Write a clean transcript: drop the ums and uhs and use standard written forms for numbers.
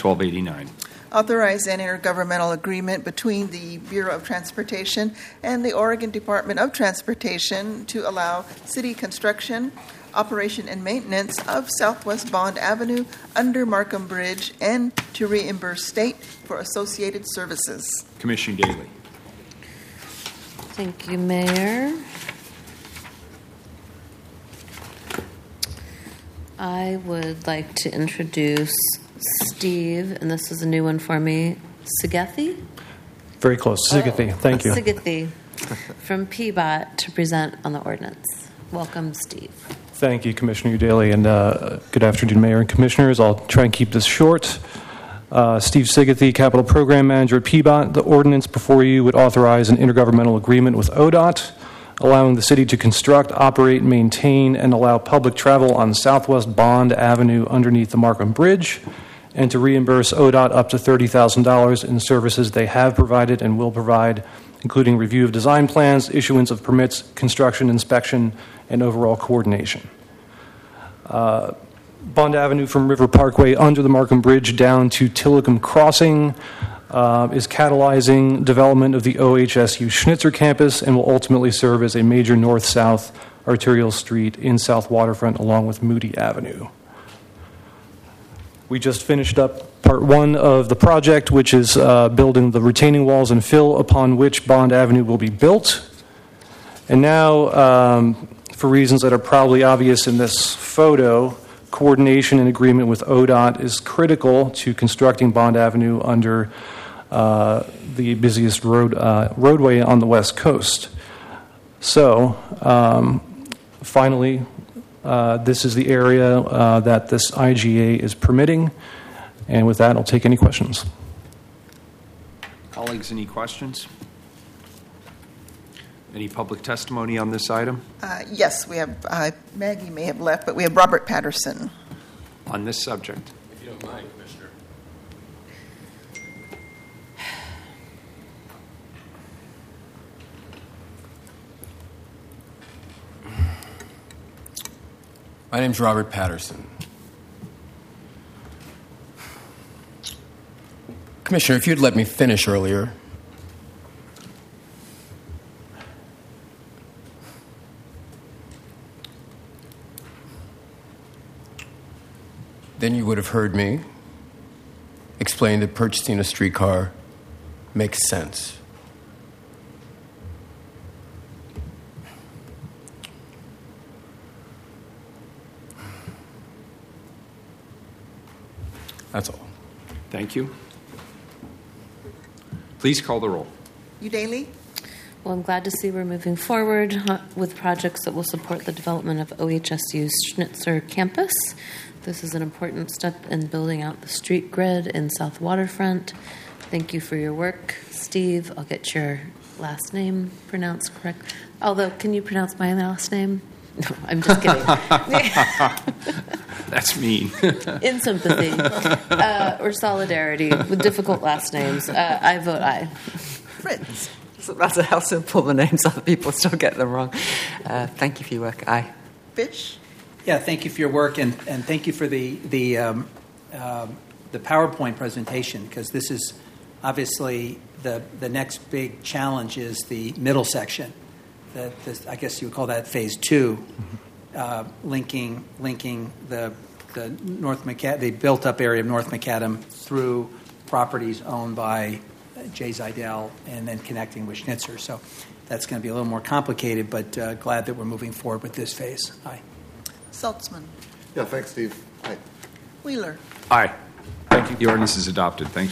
1289. Authorize an intergovernmental agreement between the Bureau of Transportation and the Oregon Department of Transportation to allow city construction, operation, and maintenance of Southwest Bond Avenue under Markham Bridge and to reimburse state for associated services. Commissioner Daly. Thank you, Mayor. I would like to introduce Steve, and this is a new one for me, Sigethi? Very close. Sigethi. Thank you. Sigethi from PBOT to present on the ordinance. Welcome, Steve. Thank you, Commissioner Daly, and good afternoon, Mayor and Commissioners. I'll try and keep this short. Steve Sigethi, Capital Program Manager at PBOT. The ordinance before you would authorize an intergovernmental agreement with ODOT, allowing the city to construct, operate, maintain, and allow public travel on Southwest Bond Avenue underneath the Markham Bridge, and to reimburse ODOT up to $30,000 in services they have provided and will provide, including review of design plans, issuance of permits, construction inspection, and overall coordination. Bond Avenue from River Parkway under the Markham Bridge down to Tillicum Crossing is catalyzing development of the OHSU Schnitzer campus and will ultimately serve as a major north-south arterial street in South Waterfront along with Moody Avenue. We just finished up part one of the project, which is building the retaining walls and fill upon which Bond Avenue will be built. And now, for reasons that are probably obvious in this photo, coordination and agreement with ODOT is critical to constructing Bond Avenue under the busiest roadway on the West Coast. So, finally, this is the area that this IGA is permitting. And with that, I'll take any questions. Colleagues, any questions? Any public testimony on this item? Yes, we have, Maggie may have left, but we have Robert Patterson. On this subject? If you don't mind, Commissioner. My name's Robert Patterson. Commissioner, if you'd let me finish earlier. Then you would have heard me explain that purchasing a streetcar makes sense. That's all. Thank you. Please call the roll. Daly? Well, I'm glad to see we're moving forward with projects that will support the development of OHSU's Schnitzer campus. This is an important step in building out the street grid in South Waterfront. Thank you for your work, Steve. I'll get your last name pronounced correct. Although, can you pronounce my last name? No, I'm just kidding. That's mean. In sympathy or solidarity with difficult last names, I vote aye. Fritz? Doesn't matter how simple the names are, people still get them wrong. Thank you for your work. Aye. Fish? Yeah, thank you for your work, and thank you for the PowerPoint presentation, because this is obviously the next big challenge is the middle section. I guess you would call that phase 2, linking the the built-up area of North Macadam through properties owned by Jay Zidell, and then connecting with Schnitzer. So that's going to be a little more complicated, but glad that we're moving forward with this phase. Aye. Saltzman? Yeah, thanks, Steve. Aye. Wheeler? Aye. Thank you. The ordinance is adopted. Thanks.